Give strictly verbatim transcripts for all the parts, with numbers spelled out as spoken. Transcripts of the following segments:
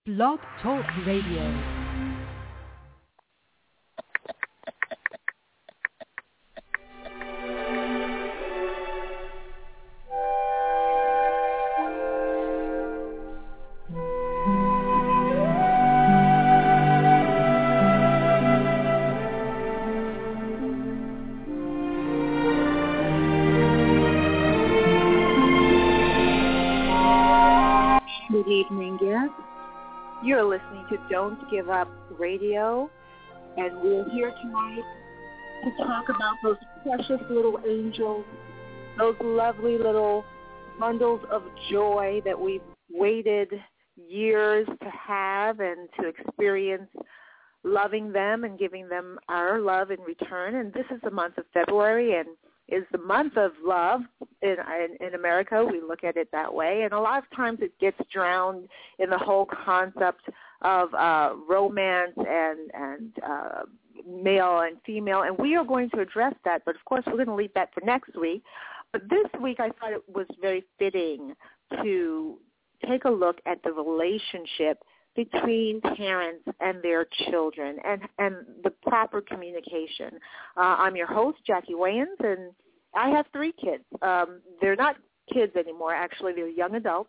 Blog Talk Radio. Good evening, guests. You're listening to Don't Give Up Radio, and we're here tonight to talk about those precious little angels, those lovely little bundles of joy that we've waited years to have and to experience, loving them and giving them our love in return. And this is the month of February, and is the month of love in, in in America. We look at it that way, and a lot of times it gets drowned in the whole concept of uh, romance and and uh, male and female, and we are going to address that. But of course, we're going to leave that for next week. But this week, I thought it was very fitting to take a look at the relationship between parents and their children and, and the proper communication. Uh, I'm your host, Jackie Wayans, and I have three kids. Um, they're not kids anymore. Actually, they're young adults.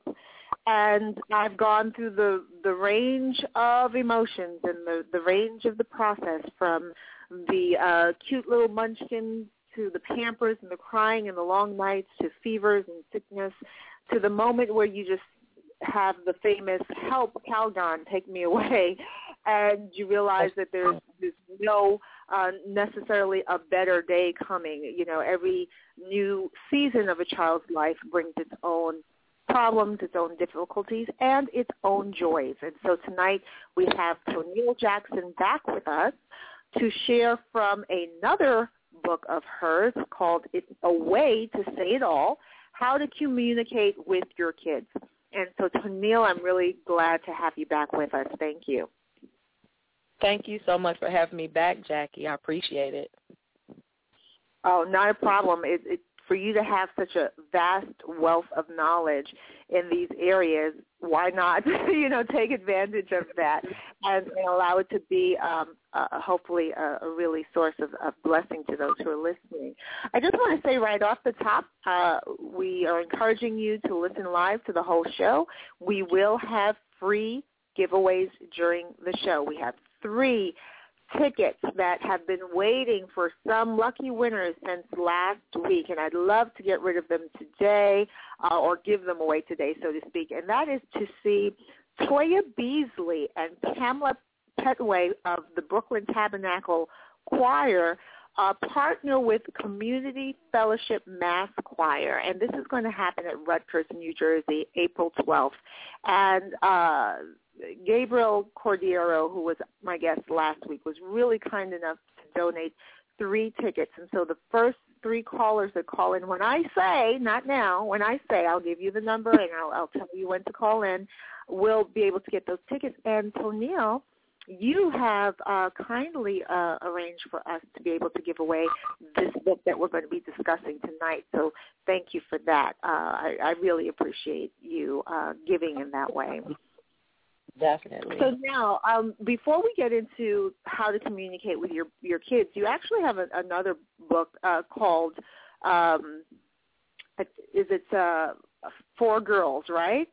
And I've gone through the, the range of emotions and the, the range of the process, from the uh, cute little munchkins to the pampers and the crying and the long nights to fevers and sickness, to the moment where you just have the famous "help, Calgon, take me away," and you realize that there's, there's no uh, necessarily a better day coming. You know, every new season of a child's life brings its own problems, its own difficulties, and its own joys. And so tonight we have Tennille Jackson back with us to share from another book of hers called "It's a Way to Say It All: How to Communicate with Your Kids." And so, Tennille, I'm really glad to have you back with us. Thank you. Thank you so much for having me back, Jackie. I appreciate it. Oh, not a problem. It, it, for you to have such a vast wealth of knowledge in these areas, why not, you know, take advantage of that and, and allow it to be um, uh, hopefully a, a really source of, of blessing to those who are listening. I just want to say right off the top, uh, we are encouraging you to listen live to the whole show. We will have free giveaways during the show. We have three tickets that have been waiting for some lucky winners since last week, and I'd love to get rid of them today uh, or give them away today, so to speak, and that is to see Toya Beasley and Pamela Petway of the Brooklyn Tabernacle Choir uh, partner with Community Fellowship Mass Choir, and this is going to happen at Rutgers, New Jersey, April twelfth, and uh Gabriel Cordero, who was my guest last week, was really kind enough to donate three tickets. And so the first three callers that call in, when I say, not now, when I say, I'll give you the number and I'll, I'll tell you when to call in, will be able to get those tickets. And Tennille, you have uh, kindly uh, arranged for us to be able to give away this book that we're going to be discussing tonight. So thank you for that. Uh, I, I really appreciate you uh, giving in that way. Definitely. So now, um, before we get into how to communicate with your, your kids, you actually have a, another book uh, called, um, is it uh, Four Girls, right?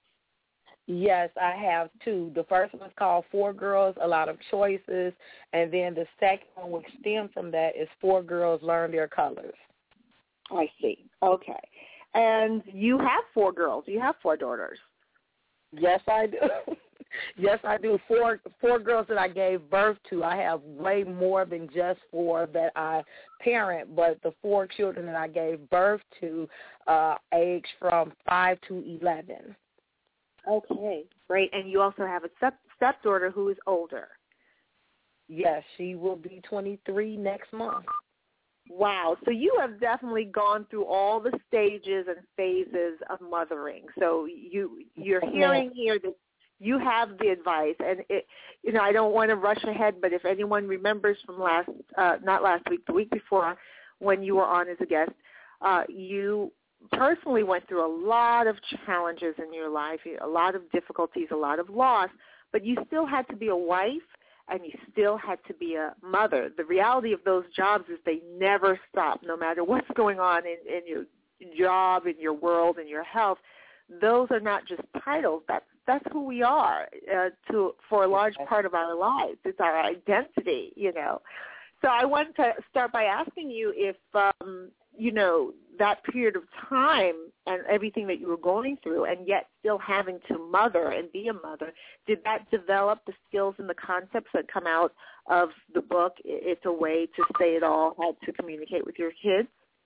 Yes, I have two. The first one's called Four Girls, A Lot of Choices, and then the second one, which stems from that, is Four Girls Learn Their Colors. I see. Okay. And you have four girls. You have four daughters. Yes, I do. Yes, I do. Four four girls that I gave birth to. I have way more than just four that I parent, but the four children that I gave birth to uh, aged from five to eleven. Okay, great. And you also have a step stepdaughter who is older. Yes, she will be twenty-three next month. Wow. So you have definitely gone through all the stages and phases of mothering. So you, you're hearing here that you have the advice. And, it, you know, I don't want to rush ahead, but if anyone remembers from last, uh, not last week, the week before when you were on as a guest, uh, you personally went through a lot of challenges in your life, a lot of difficulties, a lot of loss, but you still had to be a wife and you still had to be a mother. The reality of those jobs is they never stop, no matter what's going on in, in your job, in your world, in your health. Those are not just titles. That's that's who we are uh, to for a large part of our lives. It's our identity, you know. So I wanted to start by asking you if, um, you know, that period of time and everything that you were going through and yet still having to mother and be a mother, did that develop the skills and the concepts that come out of the book, It's a Way to Say It All, How to Communicate with Your Kids?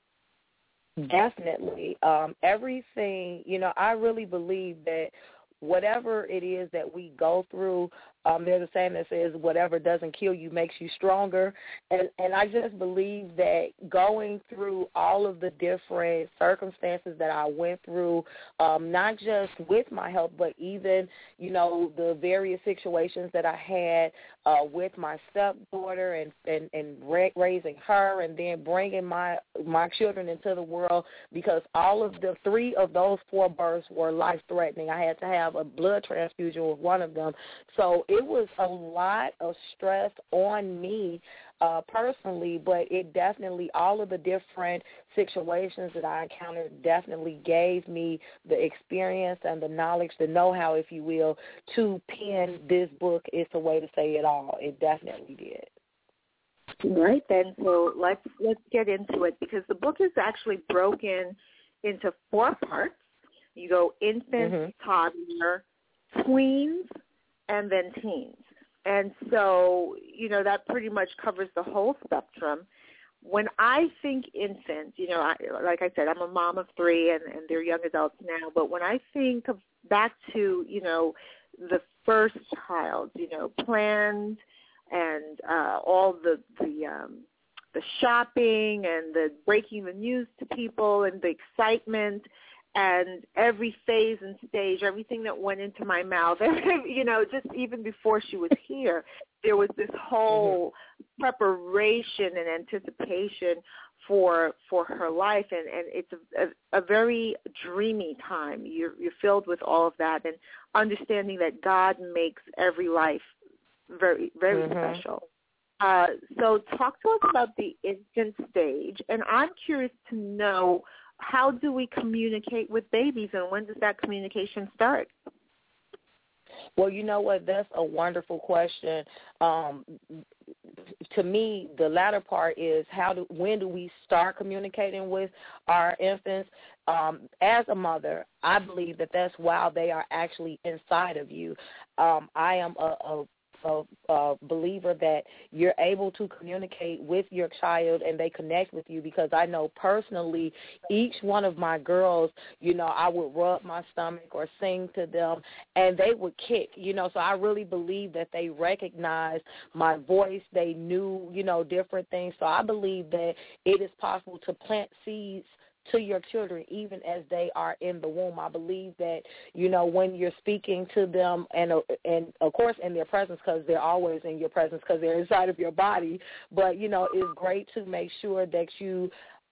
Definitely. Um, everything, you know, I really believe that whatever it is that we go through, um, there's a saying that says whatever doesn't kill you makes you stronger. And, and I just believe that going through all of the different circumstances that I went through, um, not just with my health, but even, you know, the various situations that I had uh, with my stepdaughter and, and, and ra- raising her and then bringing my, my children into the world, because all of the three of those four births were life-threatening. I had to have a blood transfusion with one of them. So it was a lot of stress on me uh, personally, but it definitely, all of the different situations that I encountered definitely gave me the experience and the knowledge, the know-how, if you will, to pen this book, It's a Way to Say It All. It definitely did. Right then, so let's let's get into it, because the book is actually broken into four parts. You go infant, mm-hmm. toddler, tweens, and then teens. And so, you know, that pretty much covers the whole spectrum. When I think infant, you know, I, like I said, I'm a mom of three, and, and they're young adults now, but when I think of back to, you know, the first child, you know, planned and uh, all the, the, um, the shopping and the breaking the news to people and the excitement, and every phase and stage, everything that went into my mouth, you know, just even before she was here, there was this whole preparation and anticipation for for her life, and, and it's a, a, a very dreamy time. You're, you're filled with all of that, and understanding that God makes every life very, very mm-hmm. special. Uh, so talk to us about the infant stage, and I'm curious to know, how do we communicate with babies, and when does that communication start? Well, you know what? That's a wonderful question. Um, to me, the latter part is how do when do we start communicating with our infants? Um, as a mother, I believe that that's while they are actually inside of you. Um, I am a, a A, a believer that you're able to communicate with your child and they connect with you, because I know personally each one of my girls, you know, I would rub my stomach or sing to them and they would kick, you know, so I really believe that they recognized my voice. They knew, you know, different things. So I believe that it is possible to plant seeds to your children even as they are in the womb. I believe that, you know, when you're speaking to them and, and of course, in their presence, because they're always in your presence because they're inside of your body, but, you know, it's great to make sure that you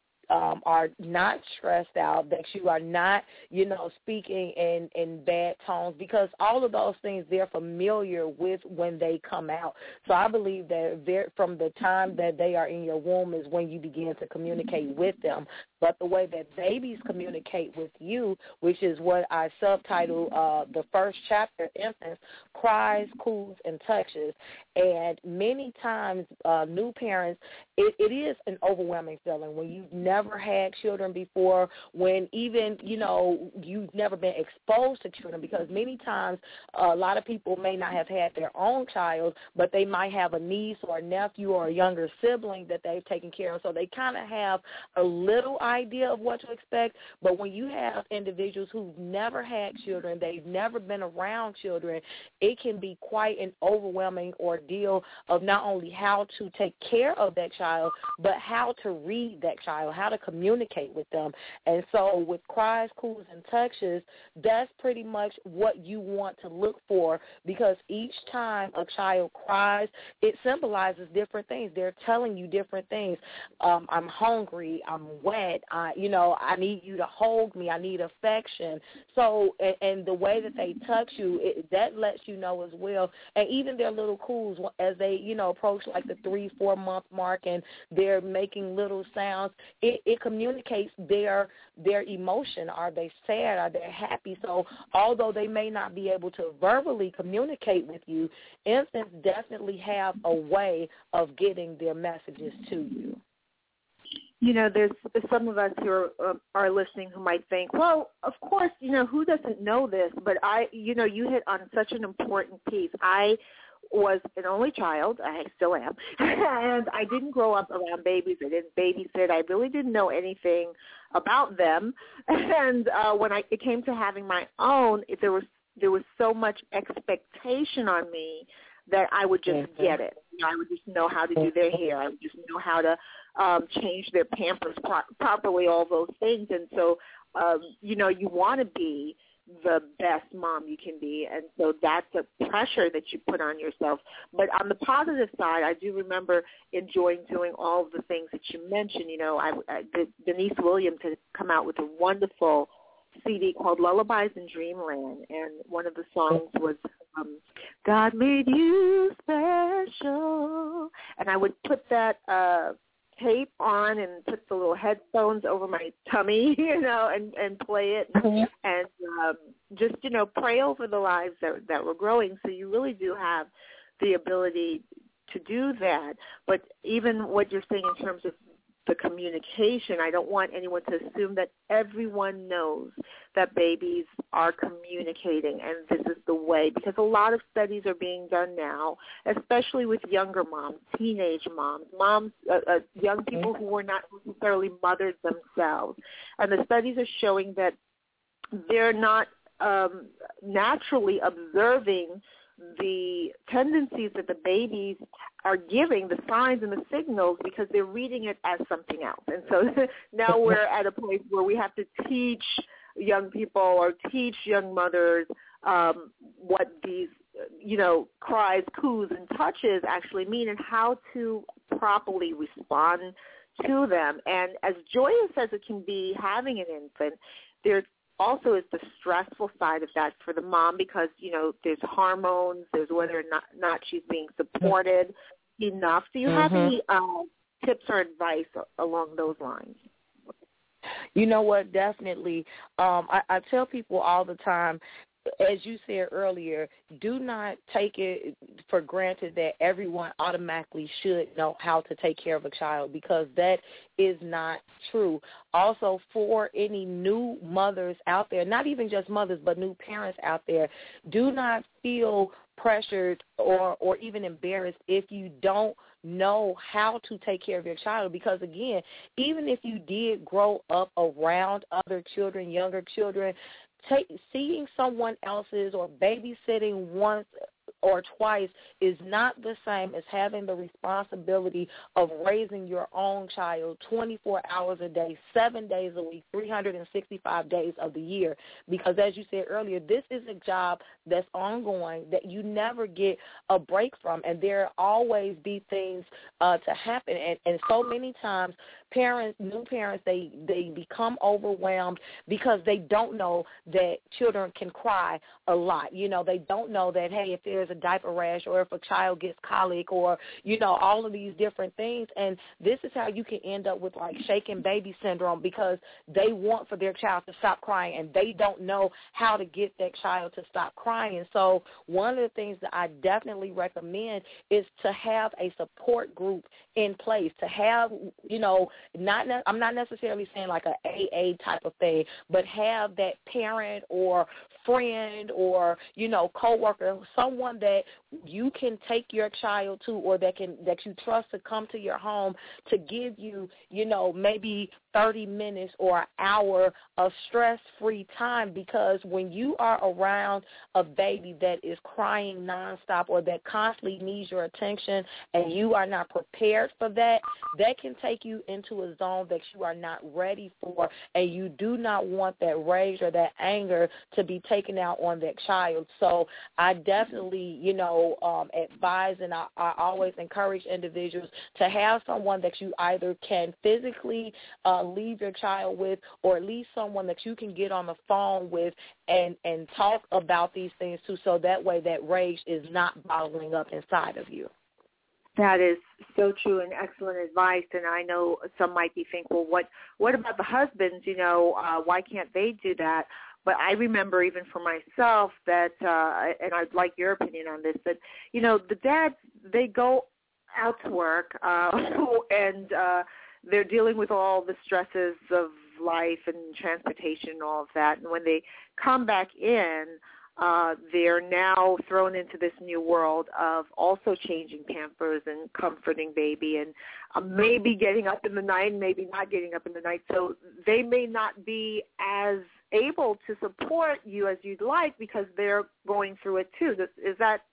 Um, are not stressed out, that you are not, you know, speaking in, in bad tones, because all of those things they're familiar with when they come out. So I believe that from the time that they are in your womb is when you begin to communicate with them. But the way that babies communicate with you, which is what I subtitle uh, the first chapter, Infants, Cries, Coos, and Touches. And many times uh, new parents, it, it is an overwhelming feeling when you've never had children before, when even, you know, you've never been exposed to children, because many times uh, a lot of people may not have had their own child, but they might have a niece or a nephew or a younger sibling that they've taken care of. So they kind of have a little idea of what to expect. But when you have individuals who've never had children, they've never been around children, it can be quite an overwhelming ordeal of not only how to take care of that child, but how to read that child, how to communicate with them. And so with Cries, Coos, and Touches, that's pretty much what you want to look for, because each time a child cries, it symbolizes different things. They're telling you different things. Um, I'm hungry, I'm wet, it. I, you know, I need you to hold me. I need affection. So, and, and the way that they touch you, it, that lets you know as well. And even their little coos, as they, you know, approach like the three, four month mark, and they're making little sounds, it, it communicates their their emotion. Are they sad? Are they happy? So, although they may not be able to verbally communicate with you, infants definitely have a way of getting their messages to you. You know, there's some of us who are, uh, are listening who might think, well, of course, you know, who doesn't know this? But I, you know, you hit on such an important piece. I was an only child. I still am. And I didn't grow up around babies. I didn't babysit. I really didn't know anything about them. And uh, when I, it came to having my own, it, there was there was so much expectation on me that I would just mm-hmm. get it. You know, I would just know how to do their hair. I would just know how to um, change their Pampers pro- properly, all those things. And so, um, you know, you want to be the best mom you can be. And so that's a pressure that you put on yourself. But on the positive side, I do remember enjoying doing all of the things that you mentioned. You know, I, I, Denise Williams had come out with a wonderful C D called Lullabies in Dreamland, and one of the songs was um, God Made You Special. And I would put that uh, tape on and put the little headphones over my tummy, you know, and, and play it and, and um, just, you know, pray over the lives that, that were growing. So you really do have the ability to do that. But even what you're saying in terms of the communication, I don't want anyone to assume that everyone knows that babies are communicating and this is the way, because a lot of studies are being done now, especially with younger moms, teenage moms, moms, uh, uh, young people who were not necessarily mothers themselves. And the studies are showing that they're not um, naturally observing the tendencies that the babies are giving, the signs and the signals, because they're reading it as something else. And so now we're at a place where we have to teach young people or teach young mothers um, what these, you know, cries, coos, and touches actually mean and how to properly respond to them. And as joyous as it can be having an infant, there's also is the stressful side of that for the mom, because, you know, there's hormones, there's whether or not, not she's being supported enough. Do you mm-hmm. have any um, tips or advice along those lines? You know what, definitely. Um, I, I tell people all the time, as you said earlier, do not take it for granted that everyone automatically should know how to take care of a child, because that is not true. Also, for any new mothers out there, not even just mothers, but new parents out there, do not feel pressured or, or even embarrassed if you don't know how to take care of your child, because, again, even if you did grow up around other children, younger children, Take, seeing someone else's or babysitting once or twice is not the same as having the responsibility of raising your own child twenty-four hours a day, seven days a week, three hundred sixty-five days of the year. Because as you said earlier, this is a job that's ongoing, that you never get a break from, and there always be things uh, to happen. And, and so many times parents, new parents, they, they become overwhelmed because they don't know that children can cry a lot. You know, they don't know that, hey, if there's a diaper rash or if a child gets colic or, you know, all of these different things. And this is how you can end up with, like, shaken baby syndrome, because they want for their child to stop crying and they don't know how to get that child to stop crying. So one of the things that I definitely recommend is to have a support group in place, to have, you know, not ne- I'm not necessarily saying like a A A type of thing, but have that parent or friend or, you know, coworker, someone that you can take your child to, or that can that you trust to come to your home to give you, you know, maybe thirty minutes or an hour of stress-free time. Because when you are around a baby that is crying nonstop or that constantly needs your attention and you are not prepared for that, that can take you into a zone that you are not ready for, and you do not want that rage or that anger to be taken out on that child. So I definitely, you know, um, advise and I, I always encourage individuals to have someone that you either can physically uh, uh, leave your child with, or at least someone that you can get on the phone with and, and talk about these things too, so that way that rage is not bottling up inside of you. That is so true and excellent advice. And I know some might be thinking, well, what what about the husbands? You know, uh, why can't they do that? But I remember even for myself that, uh, and I'd like your opinion on this, that, you know, the dads, they go out to work uh, and uh, they're dealing with all the stresses of life and transportation and all of that. And when they come back in, Uh, they're now thrown into this new world of also changing Pampers and comforting baby and uh, maybe getting up in the night and maybe not getting up in the night. So they may not be as able to support you as you'd like because they're going through it too. Is that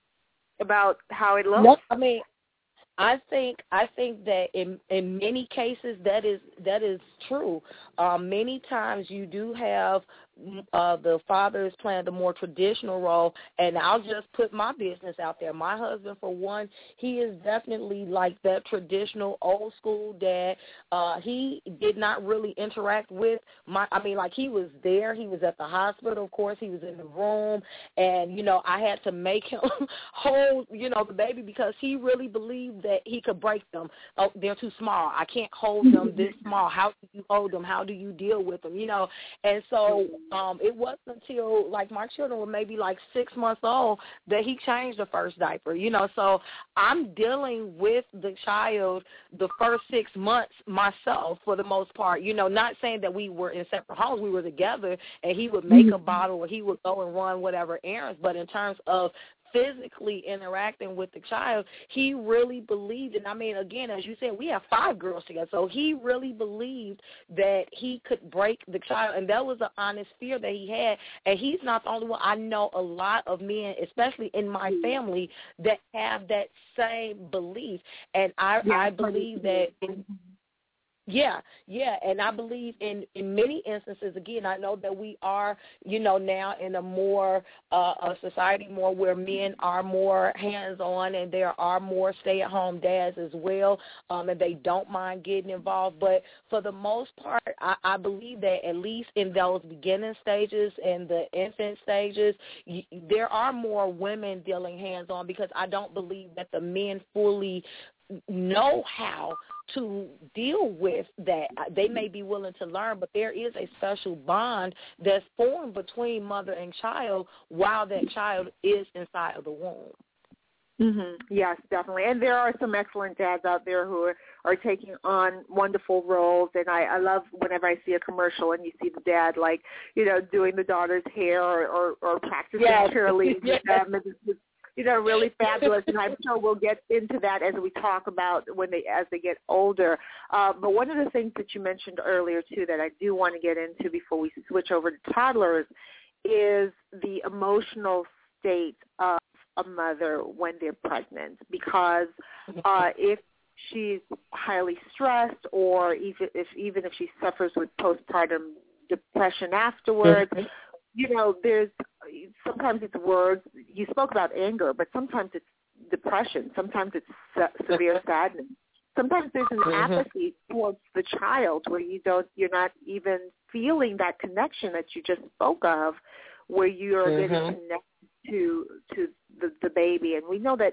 about how it looks? No, I mean, I think I think that in in many cases that is that is true. Um, many times you do have uh, the father is playing the more traditional role, and I'll just put my business out there. My husband, for one, he is definitely like that traditional old school dad. Uh, he did not really interact with my. I mean, like he was there. He was at the hospital, of course. He was in the room, and you know I had to make him hold you know the baby because he really believed that he could break them. Oh, they're too small. I can't hold them this small. How do you hold them? How do you deal with them? You know, and so um, it wasn't until like my children were maybe like six months old that he changed the first diaper. You know, so I'm dealing with the child the first six months myself for the most part. You know, not saying that we were in separate homes. We were together, and he would make a bottle or he would go and run whatever errands. But in terms of physically interacting with the child, he really believed, and I mean, again, as you said, we have five girls together, so he really believed that he could break the child, and that was an honest fear that he had, and he's not the only one. I know a lot of men, especially in my family, that have that same belief, and I, yeah, I believe that in, Yeah, yeah, and I believe in, in many instances, again, I know that we are, you know, now in a more, uh, a society more where men are more hands-on and there are more stay-at-home dads as well, um, and they don't mind getting involved. But for the most part, I, I believe that at least in those beginning stages and the infant stages, y- there are more women dealing hands-on because I don't believe that the men fully know how to deal with that. They may be willing to learn, but there is a special bond that's formed between mother and child while that child is inside of the womb. Mm-hmm. Yes, definitely. And there are some excellent dads out there who are, are taking on wonderful roles. And I, I love whenever I see a commercial and you see the dad, like, you know, doing the daughter's hair or, or, or practicing yes. cheerleading yes. with them. It's, it's, you know, really fabulous, and I'm sure we'll get into that as we talk about when they as they get older. Uh, but one of the things that you mentioned earlier, too, that I do want to get into before we switch over to toddlers is the emotional state of a mother when they're pregnant. Because uh, if she's highly stressed or even if, even if she suffers with postpartum depression afterwards, mm-hmm. you know, there's sometimes it's words. You spoke about anger, but sometimes it's depression. Sometimes it's se- severe sadness. Sometimes there's an mm-hmm. apathy towards the child where you don't, you're not even feeling that connection that you just spoke of, where you're mm-hmm. getting connected to to the, the baby. And we know that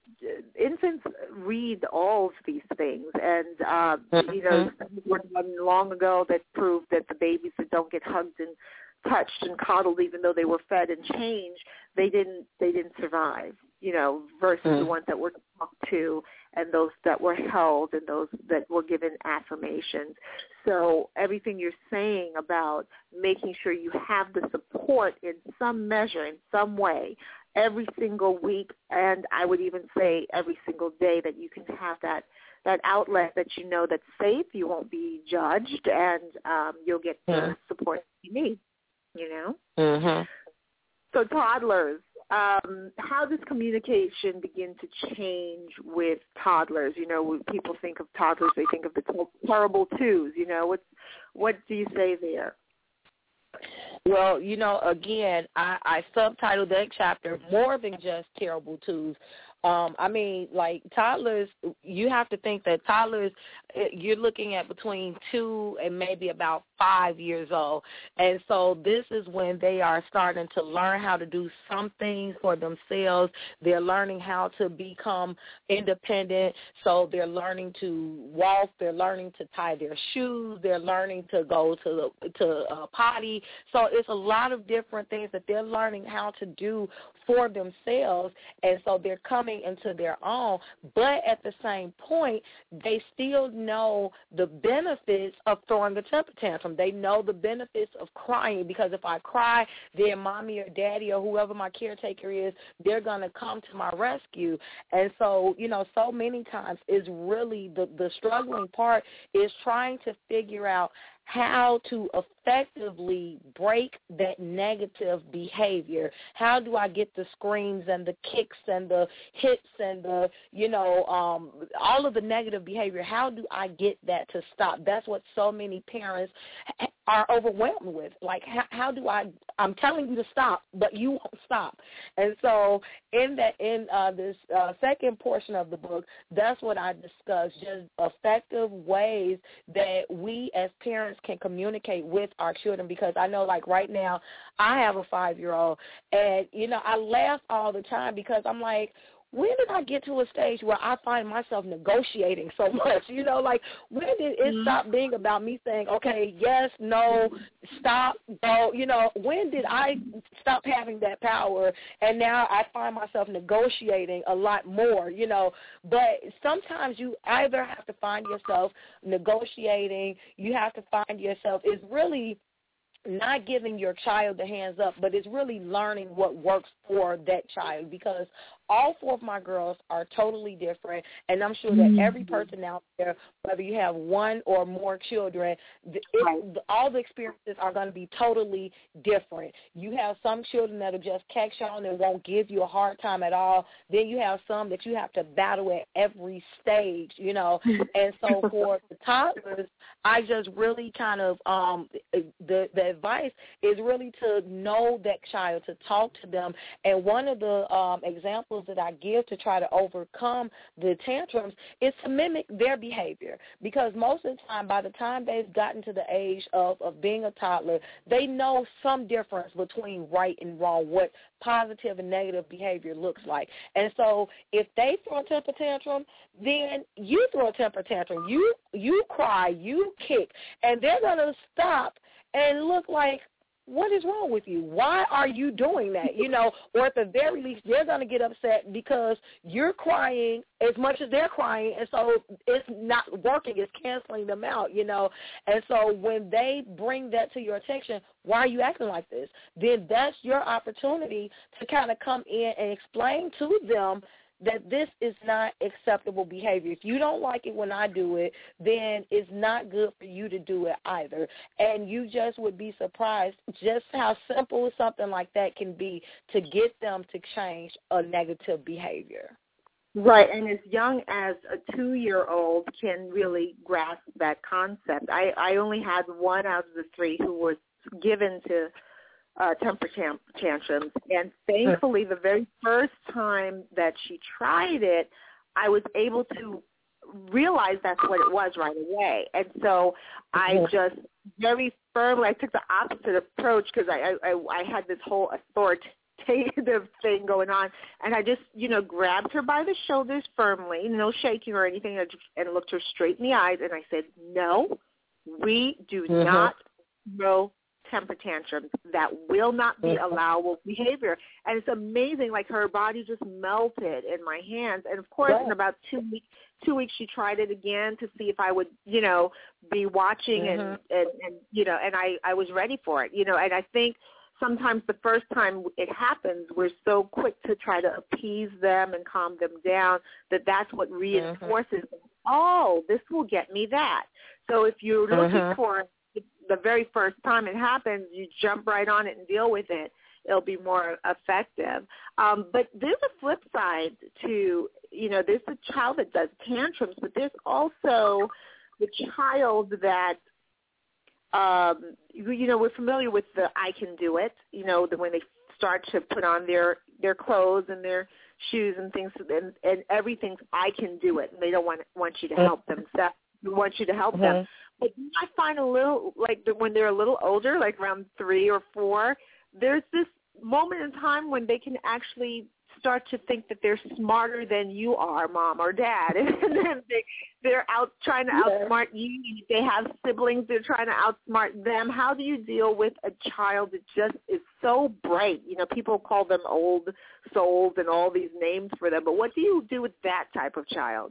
infants read all of these things, and uh, mm-hmm. you know, studies were done long ago that proved that the babies that don't get hugged and touched and coddled, even though they were fed and changed, they didn't they didn't survive, you know, versus mm. the ones that were talked to and those that were held and those that were given affirmations. So everything you're saying about making sure you have the support in some measure, in some way, every single week, and I would even say every single day, that you can have that that outlet that you know that's safe, you won't be judged, and um, you'll get the mm. support you need. You know? Mm-hmm. So toddlers, um, how does communication begin to change with toddlers? You know, when people think of toddlers, they think of the terrible twos. You know, what's, what do you say there? Well, you know, again, I, I subtitled that chapter More Than Just Terrible Twos. Um, I mean, like toddlers, you have to think that toddlers, you're looking at between two and maybe about five years old. And so this is when they are starting to learn how to do some things for themselves. They're learning how to become independent. So they're learning to walk. They're learning to tie their shoes. They're learning to go to the, to a potty. So it's a lot of different things that they're learning how to do for themselves. And so they're coming into their own. But at the same point, they still know the benefits of throwing a temper tantrum. They know the benefits of crying, because if I cry, then mommy or daddy or whoever my caretaker is, they're going to come to my rescue. And so, you know, so many times is really the, the struggling part is trying to figure out how to effectively break that negative behavior. How do I get the screams and the kicks and the hits and the, you know, um, all of the negative behavior? How do I get that to stop? That's what so many parents are overwhelmed with. Like, how, how do I, I'm telling you to stop, but you won't stop. And so in that, in uh, this uh, second portion of the book, that's what I discuss, just effective ways that we as parents can communicate with our children, because I know, like, right now I have a five-year-old, and, you know, I laugh all the time because I'm like, when did I get to a stage where I find myself negotiating so much? You know, like, when did it mm-hmm. stop being about me saying, okay, yes, no, stop, go? You know, when did I stop having that power, and now I find myself negotiating a lot more, you know? But sometimes you either have to find yourself negotiating, you have to find yourself, it's really not giving your child the hands up, but it's really learning what works for that child, because all four of my girls are totally different, and I'm sure that every person out there, whether you have one or more children, it, all the experiences are going to be totally different. You have some children that will just catch on and won't give you a hard time at all. Then you have some that you have to battle at every stage, you know. And so for the toddlers, I just really kind of, um, the, the advice is really to know that child, to talk to them. And one of the um, examples that I give to try to overcome the tantrums is to mimic their behavior, because most of the time, by the time they've gotten to the age of, of being a toddler, they know some difference between right and wrong, what positive and negative behavior looks like. And so if they throw a temper tantrum, then you throw a temper tantrum. You, you cry, you kick, and they're going to stop and look like, what is wrong with you? Why are you doing that? You know, or at the very least, they're going to get upset because you're crying as much as they're crying, and so it's not working. It's canceling them out, you know. And so when they bring that to your attention, why are you acting like this? Then that's your opportunity to kind of come in and explain to them that this is not acceptable behavior. If you don't like it when I do it, then it's not good for you to do it either. And you just would be surprised just how simple something like that can be to get them to change a negative behavior. Right, and as young as a two-year-old can really grasp that concept. I, I only had one out of the three who was given to Uh, temper tam- tantrums, and thankfully the very first time that she tried it, I was able to realize that's what it was right away. And so I just very firmly, I took the opposite approach, because I, I, I had this whole authoritative thing going on, and I just, you know, grabbed her by the shoulders firmly, no shaking or anything, and looked her straight in the eyes, and I said, no, we do mm-hmm. not know temper tantrums. That will not be allowable behavior. And it's amazing, like her body just melted in my hands. And of course, yeah. in about two weeks, two weeks, she tried it again to see if I would, you know, be watching mm-hmm. and, and, and, you know, and I, I was ready for it, you know, and I think sometimes the first time it happens, we're so quick to try to appease them and calm them down that that's what reinforces, mm-hmm. oh, this will get me that. So if you're looking mm-hmm. for the very first time it happens, you jump right on it and deal with it. It'll be more effective. Um, but there's a flip side to, you know, there's the child that does tantrums, but there's also the child that, um, you, you know, we're familiar with the I can do it, you know, the, when they start to put on their, their clothes and their shoes and things, and, and everything, I can do it. And they don't want want you to help them. So they want you to help mm-hmm. them. But I find a little, like when they're a little older, like around three or four, there's this moment in time when they can actually start to think that they're smarter than you are, mom or dad. And then they, they're out trying to yeah. outsmart you. If they have siblings, they're trying to outsmart them. How do you deal with a child that just is so bright? You know, people call them old souls and all these names for them. But what do you do with that type of child?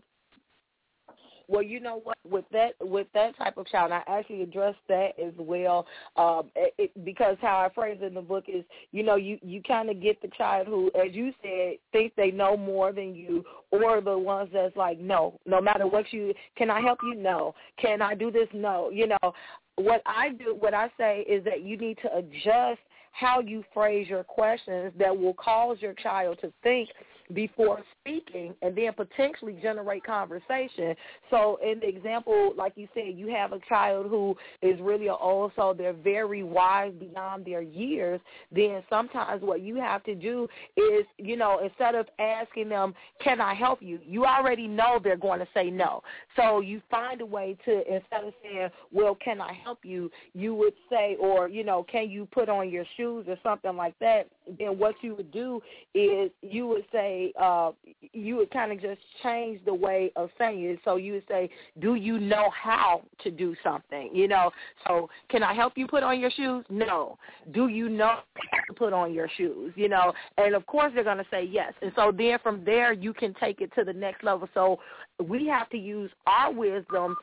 Well, you know what, with that with that type of child, I actually addressed that as well, um, it, it, because how I phrase it in the book is, you know, you, you kind of get the child who, as you said, thinks they know more than you, or the ones that's like, no, no matter what you, can I help you? No. Can I do this? No. You know, what I do, what I say is that you need to adjust how you phrase your questions that will cause your child to think before speaking and then potentially generate conversation. So in the example, like you said, you have a child who is really an old soul, they're very wise beyond their years, then sometimes what you have to do is, you know, instead of asking them, can I help you, you already know they're going to say no. So you find a way to, instead of saying, well, can I help you, you would say, or, you know, can you put on your shoes or something like that. Then what you would do is you would say, uh, you would kind of just change the way of saying it. So you would say, do you know how to do something? You know, so can I help you put on your shoes? No. Do you know how to put on your shoes? You know, and of course they're going to say yes. And so then from there you can take it to the next level. So we have to use our wisdom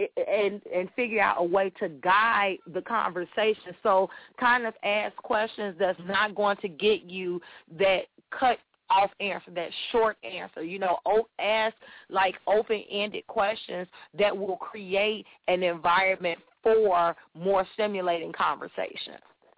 and and figure out a way to guide the conversation. So kind of ask questions that's not going to get you that cut off answer, that short answer. You know, ask like open-ended questions that will create an environment for more stimulating conversation.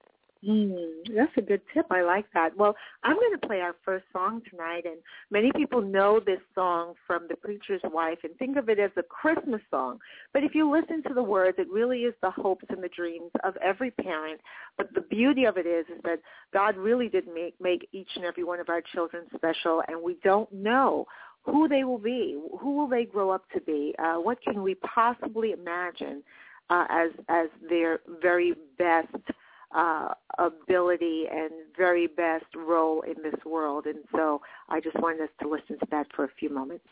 Mm, that's a good tip. I like that. Well, I'm going to play our first song tonight, and many people know this song from The Preacher's Wife and think of it as a Christmas song. But if you listen to the words, it really is the hopes and the dreams of every parent. But the beauty of it is, is that God really did make, make each and every one of our children special, and we don't know who they will be. Who will they grow up to be? Uh, what can we possibly imagine uh, as as their very best Uh, ability and very best role in this world. And so I just wanted us to listen to that for a few moments.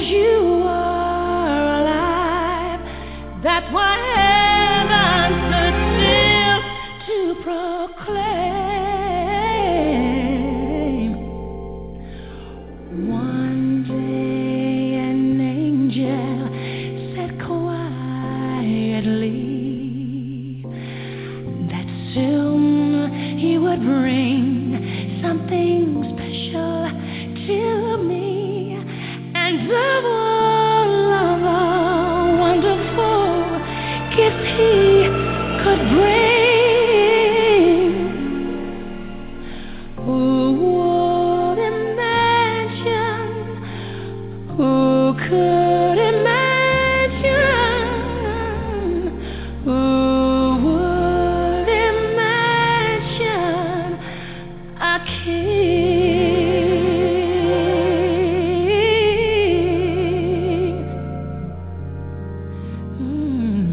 you are alive. That's why heaven stood still to proclaim. One day an angel said quietly that soon he would bring something special to me, and the all of a wonderful gift he could bring. Who would imagine? Who could imagine? Who would imagine a king? Mm.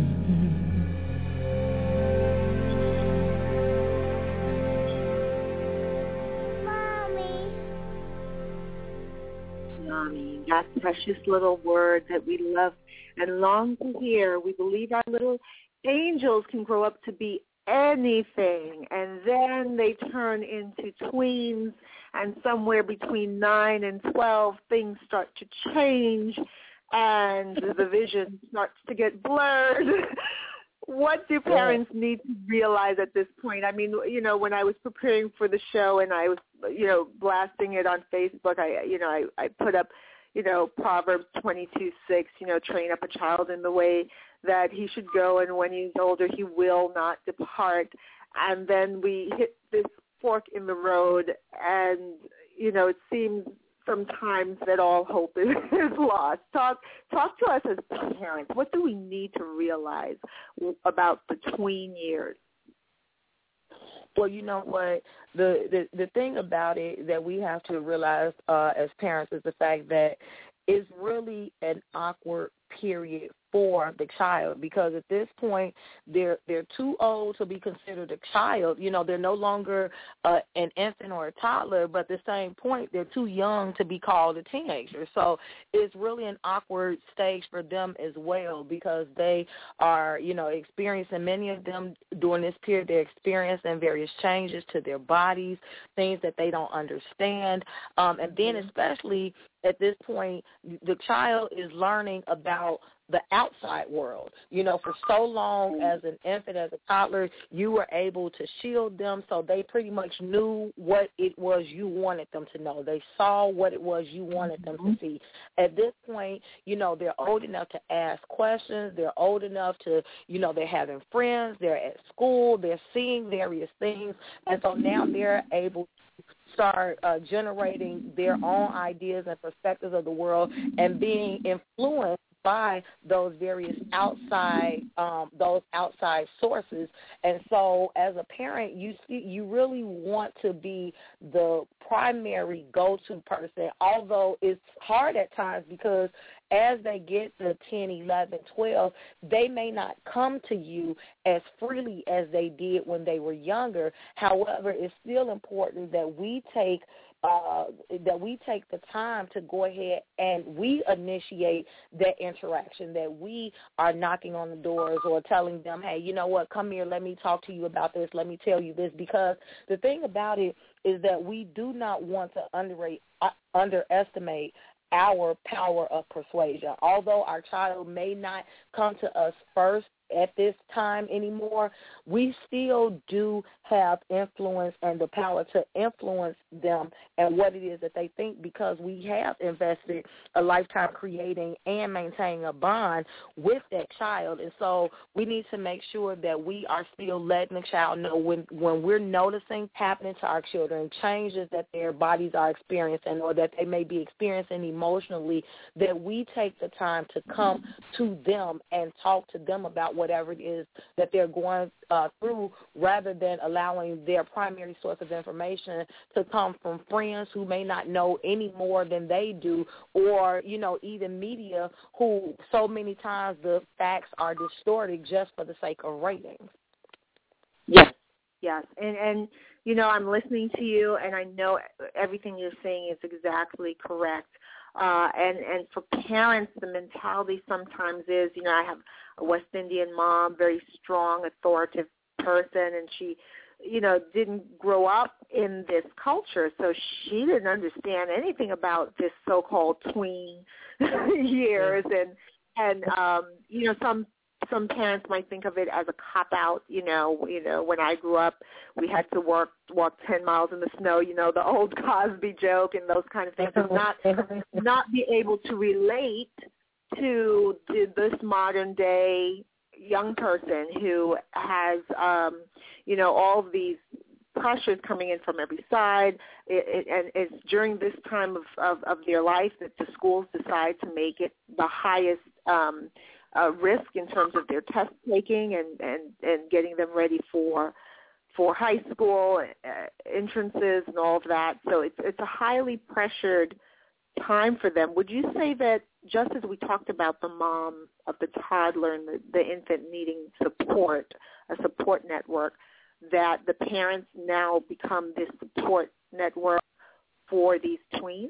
Mommy, that precious little word that we love and long to hear. We believe our little angels can grow up to be anything, and then they turn into tweens, and somewhere between nine and twelve, things start to change, and the vision starts to get blurred. What do parents need to realize at this point? I mean, you know, when I was preparing for the show and I was, you know, blasting it on Facebook, I, you know, I, I put up, you know, Proverbs twenty-two six, you know, train up a child in the way that he should go, and when he's older, he will not depart. And then we hit this fork in the road, and, you know, it seems sometimes that all hope is, is lost. Talk talk to us as parents. What do we need to realize about the tween years? Well, you know what? The, the, the thing about it that we have to realize uh, as parents is the fact that it's really an awkward period for the child, because at this point they're they're too old to be considered a child. You know, they're no longer uh, an infant or a toddler, but at the same point they're too young to be called a teenager. So it's really an awkward stage for them as well, because they are, you know, experiencing, many of them during this period, they're experiencing various changes to their bodies, things that they don't understand, um, and then especially at this point, the child is learning about the outside world. You know, for so long as an infant, as a toddler, you were able to shield them, so they pretty much knew what it was you wanted them to know. They saw what it was you wanted them to see. At this point, you know, they're old enough to ask questions. They're old enough to, you know, they're having friends. They're at school. They're seeing various things. And so now they're able start uh, generating their own ideas and perspectives of the world and being influenced by those various outside um, those outside sources. And so as a parent, you see, you really want to be the primary go-to person, although it's hard at times because as they get to ten, eleven, twelve, they may not come to you as freely as they did when they were younger. However, it's still important that we take Uh, that we take the time to go ahead and we initiate that interaction, that we are knocking on the doors or telling them, hey, you know what, come here, let me talk to you about this, let me tell you this, because the thing about it is that we do not want to underrate, uh, underestimate our power of persuasion. Although our child may not come to us first at this time anymore, we still do have influence and the power to influence them and what it is that they think, because we have invested a lifetime creating and maintaining a bond with that child. And so we need to make sure that we are still letting the child know when, when we're noticing happening to our children, changes that their bodies are experiencing or that they may be experiencing emotionally, that we take the time to come to them and talk to them about whatever it is that they're going uh, through, rather than allowing their primary source of information to come from friends who may not know any more than they do, or, you know, even media who so many times the facts are distorted just for the sake of ratings. Yes, yes. And, and you know, I'm listening to you, and I know everything you're saying is exactly correct. Uh, and, and for parents, the mentality sometimes is, you know, I have a West Indian mom, very strong, authoritative person, and she, you know, didn't grow up in this culture, so she didn't understand anything about this so-called tween years. And, and um, you know, some some parents might think of it as a cop-out. You know, you know, when I grew up, we had to work walk ten miles in the snow. You know, the old Cosby joke and those kind of things. And not not be able to relate to, to this modern day young person who has, um, you know, all of these pressures coming in from every side. It, it, and it's during this time of, of, of their life that the schools decide to make it the highest um, uh, risk in terms of their test taking and, and, and getting them ready for for high school uh, entrances and all of that. So it's it's a highly pressured time for them. Would you say that just as we talked about the mom of the toddler and the, the infant needing support, a support network, that the parents now become this support network for these tweens?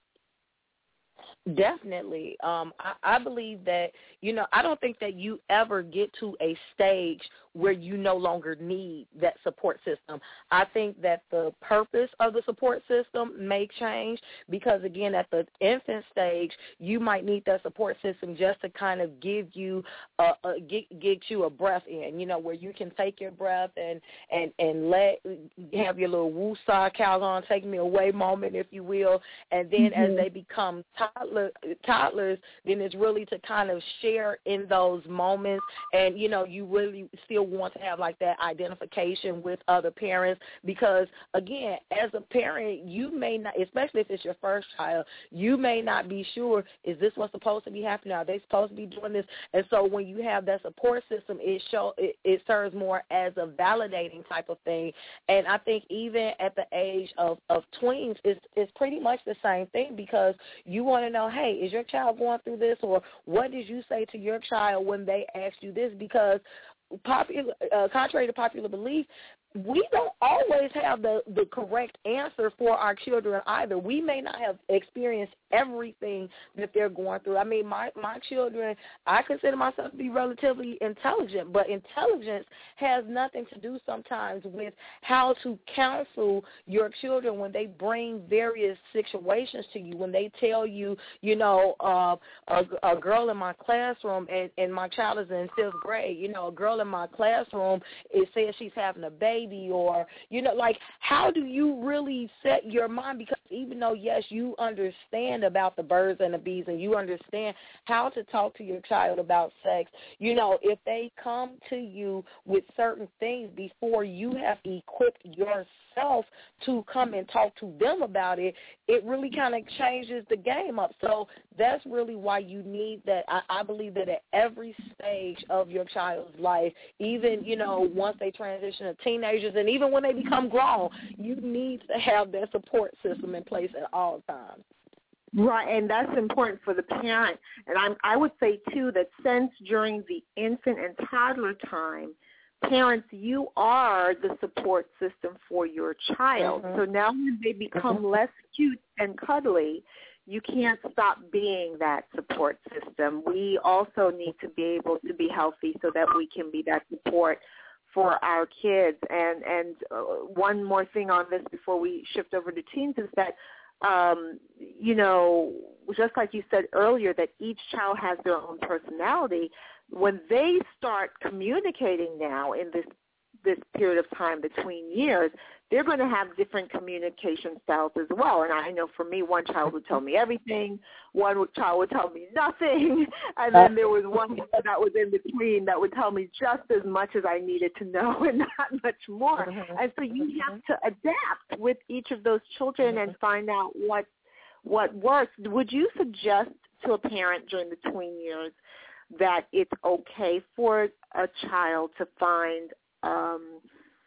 Definitely. Um, I, I believe that, you know, I don't think that you ever get to a stage where you no longer need that support system. I think that the purpose of the support system may change because, again, at the infant stage, you might need that support system just to kind of give you a, a get, get you a breath in, you know, where you can take your breath and, and, and let have your little woo-saw Calgon, take me away moment, if you will, and then mm-hmm. as they become toddler, toddlers, then it's really to kind of share in those moments, and, you know, you really still want to have like that identification with other parents because, again, as a parent, you may not, especially if it's your first child, you may not be sure, is this what's supposed to be happening? Are they supposed to be doing this? And so when you have that support system, it show it, it serves more as a validating type of thing. And I think even at the age of, of tweens, it's, it's pretty much the same thing because you want to know, hey, is your child going through this, or what did you say to your child when they asked you this? Because popular, uh, contrary to popular belief, we don't always have the, the correct answer for our children either. We may not have experienced everything that they're going through. I mean, my, my children, I consider myself to be relatively intelligent, but intelligence has nothing to do sometimes with how to counsel your children when they bring various situations to you, when they tell you, you know, uh, a, a girl in my classroom, and, and my child is in fifth grade, you know, a girl in my classroom, it says she's having a baby, or, you know, like, how do you really set your mind? Because even though, yes, you understand about the birds and the bees and you understand how to talk to your child about sex, you know, if they come to you with certain things before you have equipped yourself to come and talk to them about it, it really kind of changes the game up. So that's really why you need that. I, I believe that at every stage of your child's life, even, you know, once they transition to teenagers and even when they become grown, you need to have that support system in place at all times. Right, and that's important for the parent. And I'm, I would say, too, that since during the infant and toddler time, parents, you are the support system for your child. Mm-hmm. So now when they become mm-hmm. less cute and cuddly, you can't stop being that support system. We also need to be able to be healthy so that we can be that support for our kids. And, and uh, one more thing on this before we shift over to teens is that, um, you know, just like you said earlier, that each child has their own personality. When they start communicating now in this this period of time between years, they're going to have different communication styles as well. And I know for me, one child would tell me everything, one child would tell me nothing, and then there was one that was in between that would tell me just as much as I needed to know and not much more. Mm-hmm. And so you have to adapt with each of those children mm-hmm. and find out what what works. Would you suggest to a parent during the tween years that it's okay for a child to find um,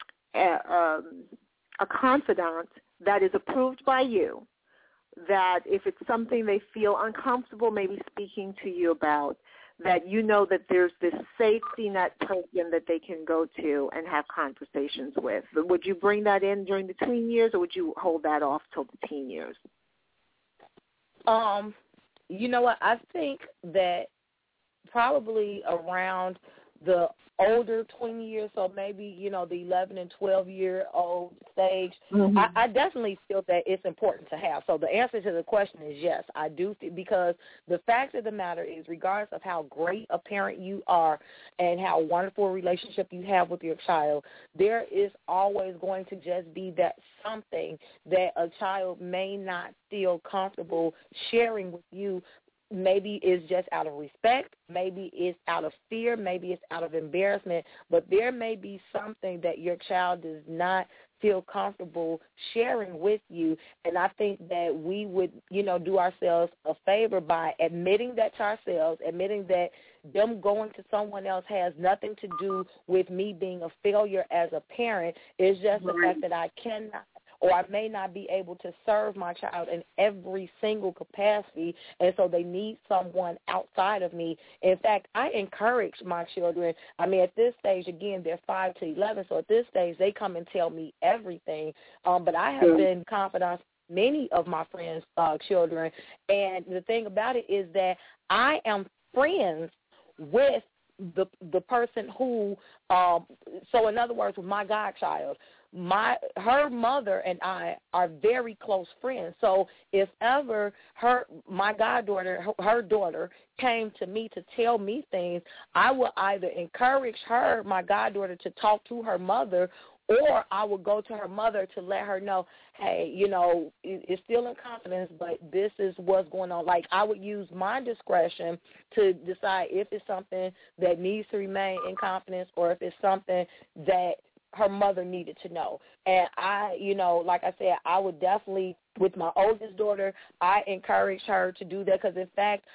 a, um, a confidant that is approved by you, that if it's something they feel uncomfortable maybe speaking to you about, that you know that there's this safety net person that they can go to and have conversations with? Would you bring that in during the tween years, or would you hold that off till the teen years? Um, you know what? I think that probably around the older twenty years, so maybe, you know, the eleven and twelve-year-old stage, mm-hmm. I, I definitely feel that it's important to have. So the answer to the question is yes, I do, th- because the fact of the matter is, regardless of how great a parent you are and how wonderful a relationship you have with your child, there is always going to just be that something that a child may not feel comfortable sharing with you. Maybe it's just out of respect, maybe it's out of fear, maybe it's out of embarrassment, but there may be something that your child does not feel comfortable sharing with you, and I think that we would, you know, do ourselves a favor by admitting that to ourselves, admitting that them going to someone else has nothing to do with me being a failure as a parent. It's just the fact that I cannot, or I may not be able to serve my child in every single capacity, and so they need someone outside of me. In fact, I encourage my children. I mean, at this stage, again, they're five to eleven, so at this stage, they come and tell me everything. Um, but I have mm-hmm. been confidant many of my friends' uh, children, and the thing about it is that I am friends with the the person who, um, so in other words, with my godchild, my her mother and I are very close friends. So if ever her my goddaughter, her, her daughter, came to me to tell me things, I will either encourage her, my goddaughter, to talk to her mother, or I would go to her mother to let her know, hey, you know, it's still in confidence, but this is what's going on. Like, I would use my discretion to decide if it's something that needs to remain in confidence or if it's something that her mother needed to know. And I, you know, like I said, I would definitely, with my oldest daughter, I encourage her to do that because, in fact,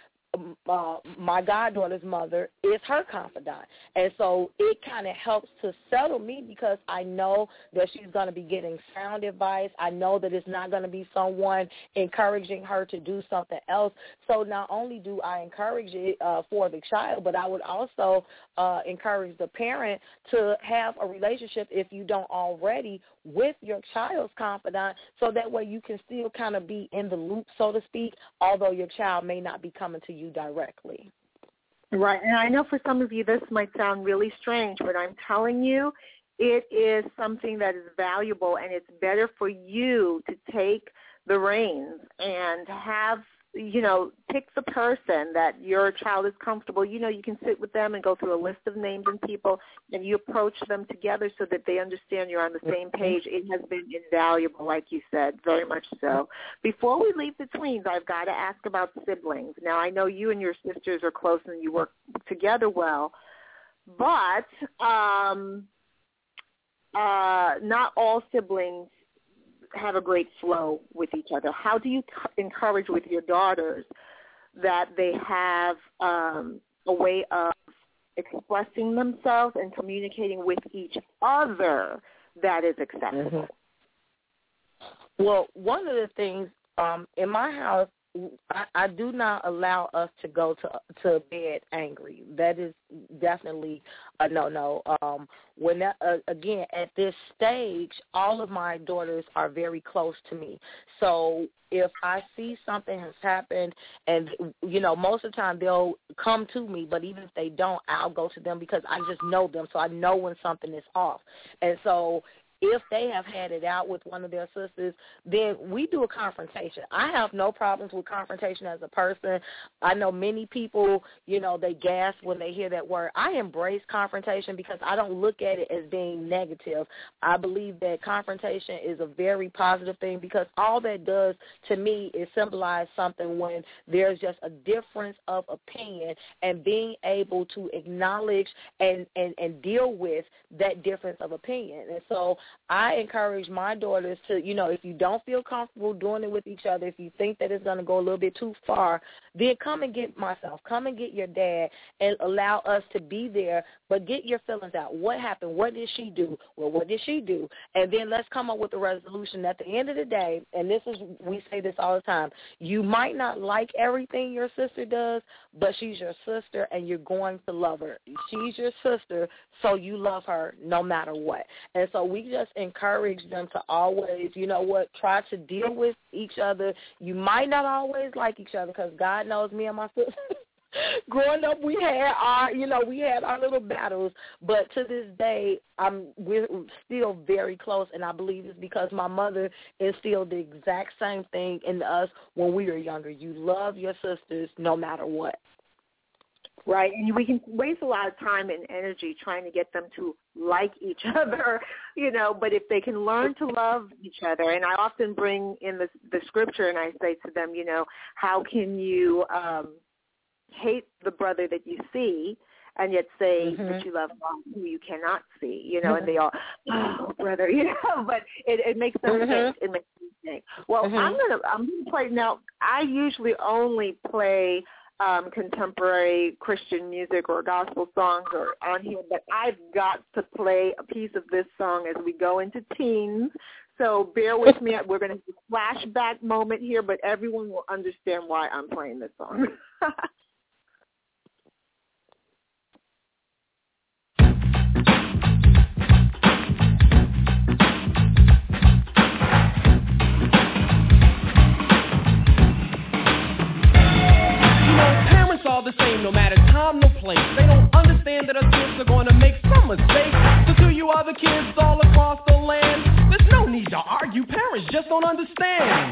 Uh, my goddaughter's mother is her confidant. And so it kind of helps to settle me because I know that she's going to be getting sound advice. I know that it's not going to be someone encouraging her to do something else. So not only do I encourage it uh, for the child, but I would also uh, encourage the parent to have a relationship, if you don't already, with your child's confidant, so that way you can still kind of be in the loop, so to speak, although your child may not be coming to you directly. Right, and I know for some of you this might sound really strange, but I'm telling you, it is something that is valuable, and it's better for you to take the reins and have, you know, pick the person that your child is comfortable. You know, you can sit with them and go through a list of names and people, and you approach them together so that they understand you're on the same page. It has been invaluable, like you said, very much so. Before we leave the tweens, I've got to ask about siblings. Now, I know you and your sisters are close and you work together well, but um, uh, not all siblings have a great flow with each other. How do you c- encourage with your daughters that they have um, a way of expressing themselves and communicating with each other that is acceptable? Mm-hmm. Well, one of the things um, in my house, I, I do not allow us to go to to bed angry. That is definitely a no-no. Um, when that, uh, again, at this stage, all of my daughters are very close to me. So if I see something has happened, and, you know, most of the time they'll come to me, but even if they don't, I'll go to them because I just know them, so I know when something is off. And so if they have had it out with one of their sisters, then we do a confrontation. I have no problems with confrontation as a person. I know many people, you know, they gasp when they hear that word. I embrace confrontation because I don't look at it as being negative. I believe that confrontation is a very positive thing because all that does to me is symbolize something when there's just a difference of opinion, and being able to acknowledge and, and, and deal with that difference of opinion. And so I encourage my daughters to, you know, if you don't feel comfortable doing it with each other, if you think that it's going to go a little bit too far, then come and get myself, come and get your dad, and allow us to be there, but get your feelings out. What happened? What did she do? Well, what did she do? And then let's come up with a resolution. At the end of the day, and this is, we say this all the time, you might not like everything your sister does, but she's your sister, and you're going to love her. She's your sister, so you love her no matter what. And so we just just encourage them to always, you know what, try to deal with each other. You might not always like each other because God knows me and my sister. Growing up, we had our, you know, we had our little battles, but to this day, I'm we're still very close, and I believe it's because my mother instilled the exact same thing in us when we were younger. You love your sisters no matter what. Right, and we can waste a lot of time and energy trying to get them to like each other, you know, but if they can learn to love each other, and I often bring in the, the scripture and I say to them, you know, how can you um, hate the brother that you see and yet say mm-hmm. that you love God who you cannot see, you know, mm-hmm. and they all, oh, brother, you know, but it, it makes them mm-hmm. think. It makes them think. Well, mm-hmm. I'm going to I'm gonna play now. I usually only play Um, contemporary Christian music or gospel songs or on here, but I've got to play a piece of this song as we go into teens. So bear with me. We're going to have a flashback moment here, but everyone will understand why I'm playing this song. All the same, no matter time, no place. They don't understand that our kids are going to make some mistakes. So to you other kids all across the land, there's no need to argue. Parents just don't understand.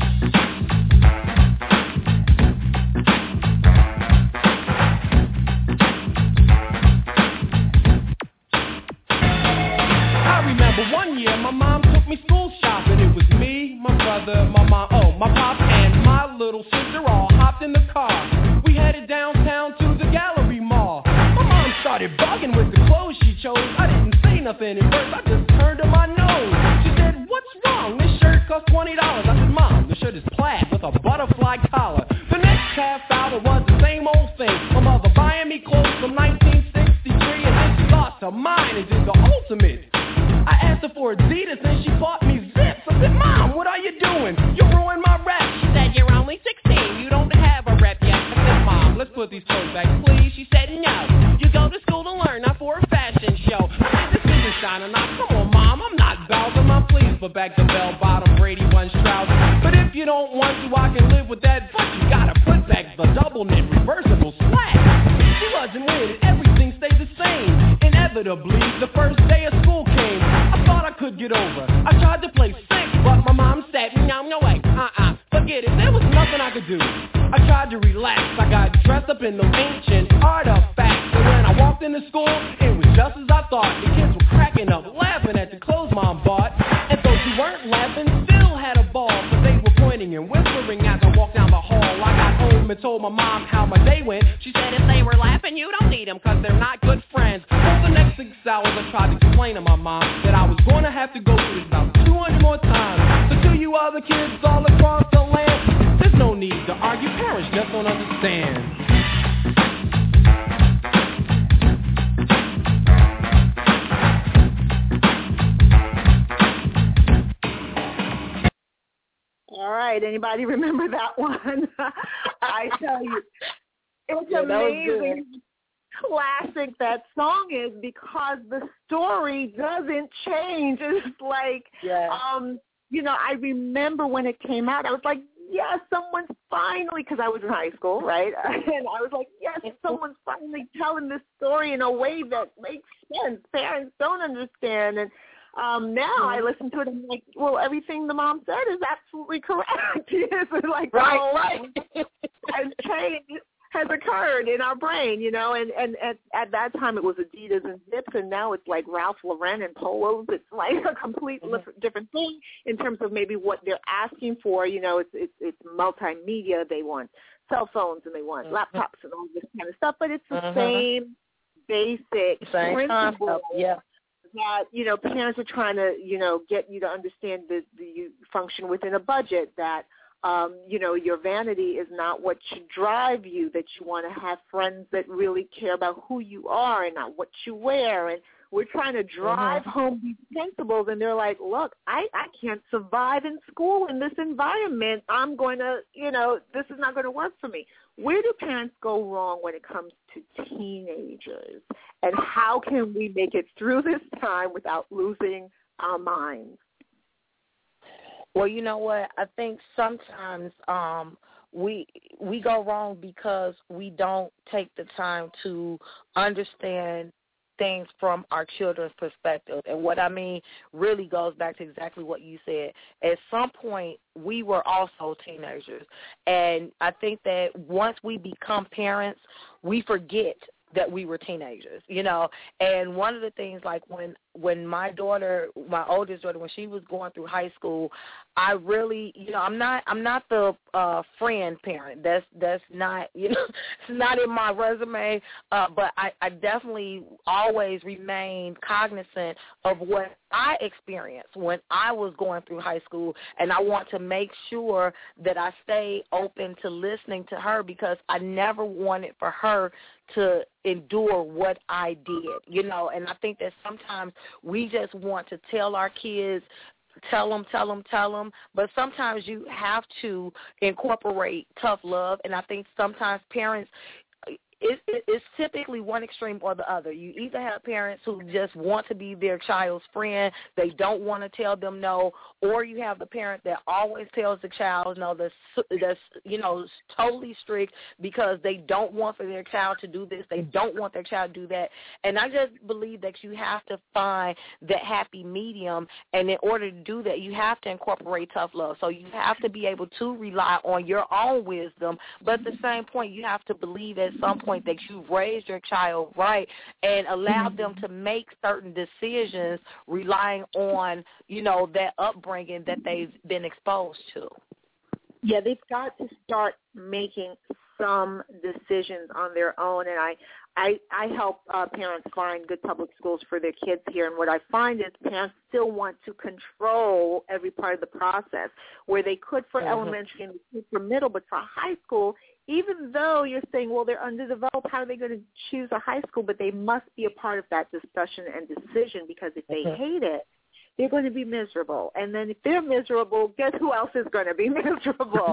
I remember one year my mom took me school shopping. It was me, my brother, my mom, oh, my pop, and my little sister all hopped in the car. We headed downtown to the Gallery Mall. My mom started bugging with the clothes she chose. I didn't say nothing at first, I just turned to my nose. She said, what's wrong? This shirt costs twenty dollars. I said, Mom, the shirt is plaid with a butterfly collar. The next half hour was the same old thing. My mother buying me clothes from nineteen sixty-three, and then she lost her mind and did the ultimate. I asked her for Adidas and she bought me Zips. I said, Mom, what are you doing? You ruined my rep. She said, you're only sixteen, you don't have a rep yet. I said, Mom, let's put these clothes back, please. She said, no, you go to school to learn, not for a fashion show. I said, this isn't shining off. Come on, Mom, I'm not Bowser, my please. But back to bell-bottom Brady Bunch trousers. But if you don't want to, I can live with that. But you gotta put back the double knit reversible slack. She wasn't with it, everything stayed the same. Inevitably, the first day of school came. I thought I could get over. I tried to play sick, but my mom said, no, no way, uh-uh, forget it. There was nothing I could do. I tried to relax. I got dressed up in the ancient artifacts. And when I walked into school, it was just as I thought. The kids were cracking up, laughing at the clothes Mom bought. And those who weren't laughing still had a ball. But they were pointing and whispering as I walked down the hall. I got home and told my mom how my day went. She said if they were laughing, you don't need them because they're not good friends. For the next six hours, I tried to explain to my mom that I was going to have to go through this about two hundred more times. So to you other kids all across the land, there's no need to argue. Parents just don't understand. All right, anybody remember that one? I tell you, it's yeah, amazing. Classic that song is because the story doesn't change. It's like, yeah. um, you know, I remember when it came out, I was like, yes, someone's finally, because I was in high school, right? And I was like, yes, someone's finally telling this story in a way that makes sense. Parents don't understand. And um, now mm-hmm. I listen to it and I'm like, well, everything the mom said is absolutely correct. Yes, like, right, oh, right. And change has occurred in our brain, you know, and, and at, at that time it was Adidas and Zips, and now it's like Ralph Lauren and polos. It's like a complete mm-hmm. different thing in terms of maybe what they're asking for. You know, it's it's, it's multimedia. They want cell phones and they want mm-hmm. laptops and all this kind of stuff, but it's the mm-hmm. same basic same principle. Concept. Yeah. That, you know, parents are trying to, you know, get you to understand that you function within a budget, that Um, you know, your vanity is not what should drive you, that you want to have friends that really care about who you are and not what you wear. And we're trying to drive mm-hmm. home these principles, and they're like, look, I, I can't survive in school in this environment. I'm going to, you know, this is not going to work for me. Where do parents go wrong when it comes to teenagers? And how can we make it through this time without losing our minds? Well, you know what? I think sometimes um, we we go wrong because we don't take the time to understand things from our children's perspective. And what I mean really goes back to exactly what you said. At some point, we were also teenagers. And I think that once we become parents, we forget that we were teenagers, you know. And one of the things, like when when my daughter, my oldest daughter, when she was going through high school, I really, you know, I'm not I'm not the uh, friend parent. That's that's not, you know, it's not in my resume. Uh, but I, I definitely always remained cognizant of what I experienced when I was going through high school, and I want to make sure that I stay open to listening to her, because I never wanted for her to endure what I did, you know. And I think that sometimes we just want to tell our kids, tell them, tell them, tell them, but sometimes you have to incorporate tough love. And I think sometimes parents, It, it, it's typically one extreme or the other. You either have parents who just want to be their child's friend, they don't want to tell them no, or you have the parent that always tells the child no, that's, that's you know, totally strict because they don't want for their child to do this, they don't want their child to do that. And I just believe that you have to find that happy medium, and in order to do that, you have to incorporate tough love. So you have to be able to rely on your own wisdom, but at the same point, you have to believe at some point that you've raised your child right and allowed them to make certain decisions relying on, you know, that upbringing that they've been exposed to. Yeah, they've got to start making some decisions on their own, and I I, I help uh, parents find good public schools for their kids here, and what I find is parents still want to control every part of the process, where they could for mm-hmm. elementary and for middle, but for high school, even though you're saying, well, they're underdeveloped, how are they going to choose a high school? But they must be a part of that discussion and decision, because if they mm-hmm. hate it, they're going to be miserable. And then if they're miserable, guess who else is going to be miserable?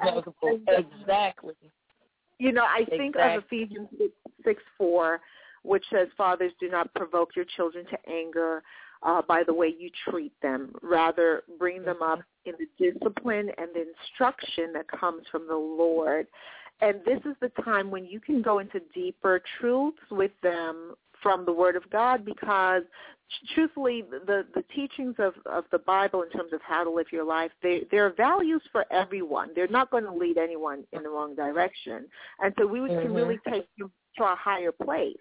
Exactly. You know, I think exactly. of Ephesians six four, which says, fathers, do not provoke your children to anger uh, by the way you treat them. Rather, bring them up in the discipline and the instruction that comes from the Lord. And this is the time when you can go into deeper truths with them from the Word of God, because truthfully, the, the teachings of, of the Bible in terms of how to live your life, they, they're values for everyone. They're not going to lead anyone in the wrong direction. And so we mm-hmm. can really take you to a higher place.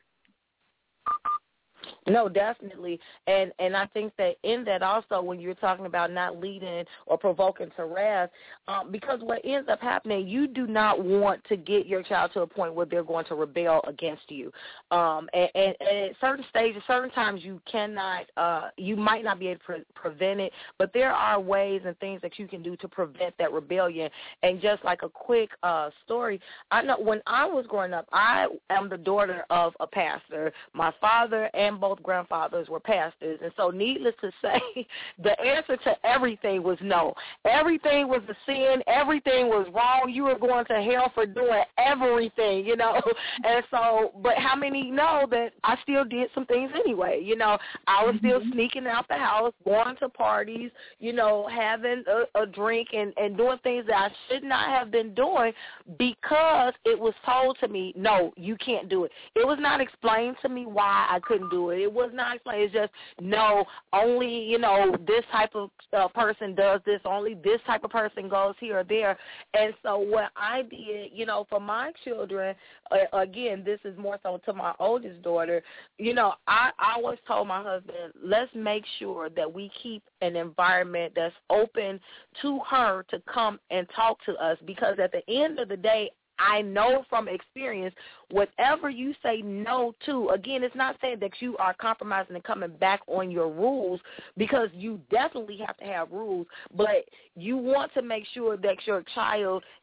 No, definitely. And and I think that in that also, when you're talking about not leading or provoking to wrath, um, because what ends up happening, you do not want to get your child to a point where they're going to rebel against you. Um, and, and, and at certain stages, certain times you cannot, uh, you might not be able to pre- prevent it, but there are ways and things that you can do to prevent that rebellion. And just like a quick uh, story, I know when I was growing up, I am the daughter of a pastor. My father and both grandfathers were pastors, and so needless to say, the answer to everything was no. Everything was a sin. Everything was wrong. You were going to hell for doing everything, you know. And so, but how many know that I still did some things anyway? You know, I was still sneaking out the house, going to parties, you know, having a, a drink and, and doing things that I should not have been doing because it was told to me, no, you can't do it. It was not explained to me why I couldn't do it. It was not explained. It's just, no, only, you know, this type of uh, person does this. Only this type of person goes here or there. And so what I did, you know, for my children, uh, again, this is more so to my oldest daughter, you know, I, I always told my husband, let's make sure that we keep an environment that's open to her to come and talk to us, because at the end of the day, I know from experience, whatever you say no to, again, it's not saying that you are compromising and coming back on your rules, because you definitely have to have rules, but you want to make sure that your child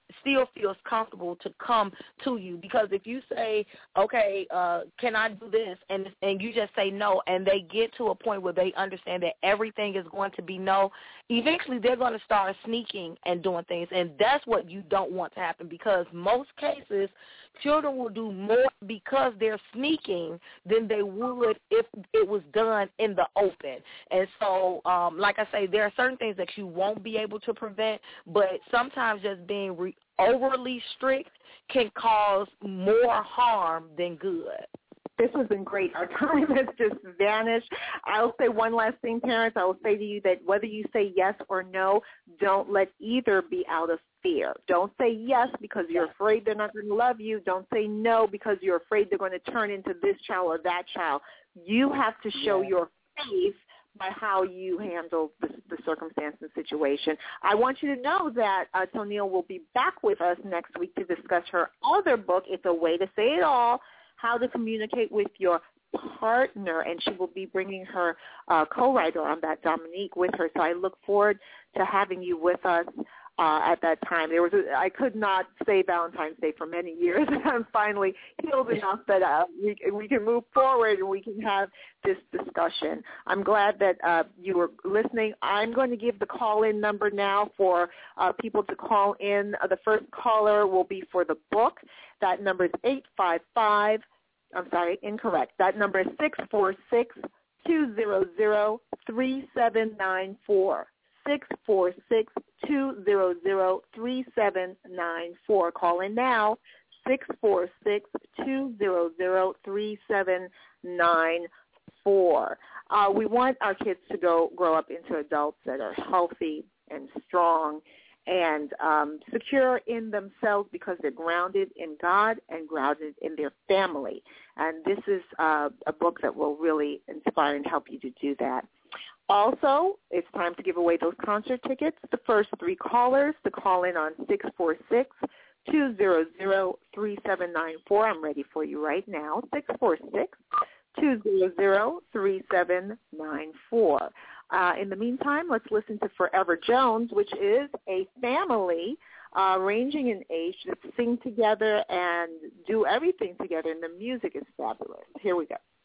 still feels comfortable to come to you. Because if you say, okay, uh, can I do this, and and you just say no, and they get to a point where they understand that everything is going to be no, eventually they're going to start sneaking and doing things, and that's what you don't want to happen, because most cases children will do more because they're sneaking than they would if it was done in the open. And so, um, like I say, there are certain things that you won't be able to prevent, but sometimes just being re- overly strict can cause more harm than good. This has been great. Our time has just vanished. I'll say one last thing, parents. I will say to you that whether you say yes or no, don't let either be out of fear. Don't say yes because you're afraid they're not going to love you. Don't say no because you're afraid they're going to turn into this child or that child. You have to show yeah. your faith by how you handle the, the circumstance and situation. I want you to know that uh, Tonil will be back with us next week to discuss her other book, It's a Way to Say It All, How to Communicate with Your Partner, and she will be bringing her uh, co-writer on that, Dominique, with her. So I look forward to having you with us uh, at that time. There was a, I could not say Valentine's Day for many years, and I'm finally healed enough that uh, we, we can move forward and we can have this discussion. I'm glad that uh, you were listening. I'm going to give the call-in number now for uh, people to call in. Uh, the first caller will be for the book. That number is eight five five. I'm sorry, incorrect. That number is six four six, two zero zero, three seven nine four. six four six, two zero zero, three seven nine four. Call in now, six four six, two zero zero, three seven nine four. Uh, we want our kids to go grow up into adults that are healthy and strong and um, secure in themselves because they're grounded in God and grounded in their family. And this is uh, a book that will really inspire and help you to do that. Also, it's time to give away those concert tickets. The first three callers to call in on six four six, two zero zero, three seven nine four. I'm ready for you right now, six four six, two zero zero, three seven nine four. Uh, in the meantime, let's listen to Forever Jones, which is a family uh, ranging in age that sing together and do everything together, and the music is fabulous. Here we go.